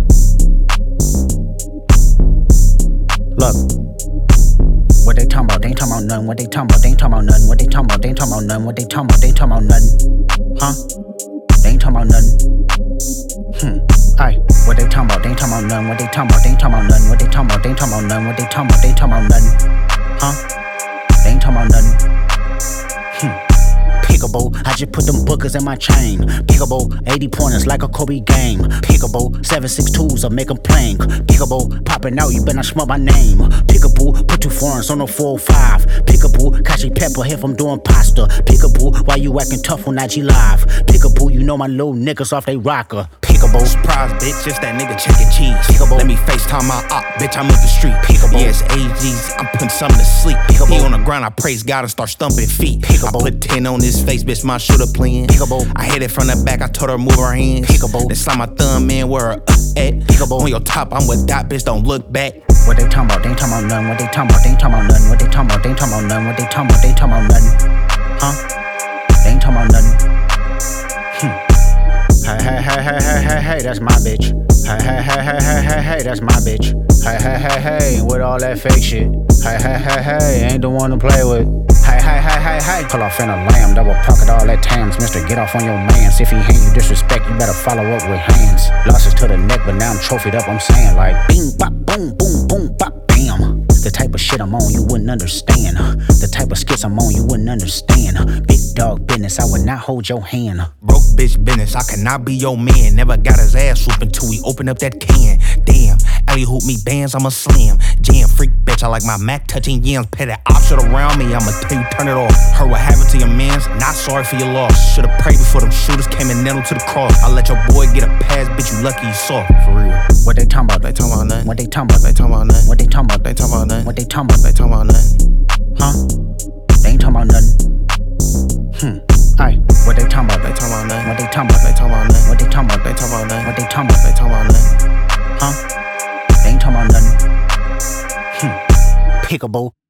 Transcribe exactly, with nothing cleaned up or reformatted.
Look, what they talking about? They ain't talking about nothing. What they talking about? They ain't talking about nothing. What they talking about? They ain't talking about nothing. What they talking about? They ain't talking about nothing. Huh? They ain't talking about nothing. Hmm. Aye. What they talking about? They ain't talking about nothing. What they talking about? They ain't talking about nothing. What they talking about? They ain't talking about nothing. What they talking about? They ain't talking about nothing. Huh? They ain't talking about nothing. Hmm. Pickable, I just put them bookers in my chain. Pickable, eighty pointers like a Kobe game. Pickable, seven six twos, I make them plank. Pickable, popping out, you better not smell my name. Pickable, put two foreigns on the four oh five. Pickable, Kashi Pepper if I'm doing pasta. Pickable, why you acting tough on I G Live? Pickable, you know my little niggas off they rocker. Pickable, surprise, bitch, it's that nigga chicken cheese. Pickable, let me FaceTime my op, bitch, I'm up the street. Pickable, yes, A Gs, I'm putting something to sleep. Pickable, he on the ground, I praise God and start stumping feet. Pickable, I put ten on his face, bitch, my shooter playing. Pickable, I hit it from the back, I told her move her hands. Pickable, then slide my thumb in where her up at. Pickable, on your top, I'm with that bitch, don't look back. What they talking about? They ain't talking about nothing. What they talking about? They ain't talking about nothing. What they talking about? They ain't talking about nothing. What they talking about? They ain't talking about nothing. Huh? They ain't talking about nothing. Hmm. Hey, hey, hey, hey, hey, hey, hey, that's my bitch. Hey, hey, hey, hey, hey, hey, hey, that's my bitch. Hey, hey, hey, hey, with all that fake shit. Hey, hey, hey, hey, ain't the one to play with. Hey, hey, hey, hey, hey, pull off in a lamb, double pocket all that tams. Mister, get off on your mans. If he hand you disrespect, you better follow up with hands. Losses to the neck, but now I'm trophied up, I'm saying like bing, bop, boom, boom, boom, bop, bam. The type of shit I'm on, you wouldn't understand. The type of skits I'm on, you wouldn't understand. Big dog business, I would not hold your hand. Broke bitch business, I cannot be your man. Never got his ass whooped until we open up that can. Damn, alley hoop me bands, I'm a slam. Jam freak bitch, I like my Mac touching yams. Pay that op shit around me, I'ma tell you turn it off. Heard what happened to your mans, not sorry for your loss. Should've prayed before them shooters came and nailed him to the cross. I let your boy get a pass, bitch, you lucky you soft, for real. What they talking about? They talking about nothing. What they talking about? They talking about nothing. What they talking about? They talking about nothing. What they talking about? They talking about nothing. Huh? They ain't talking about nothing. Hmm. Aye. What they talking about? They talking about nothing. What they talking about? They talking about nothing. What they talking about? They talking about nothing. What they talking about? They talking about nothing. Huh? They ain't talking about nothing. Hmm. Pickable.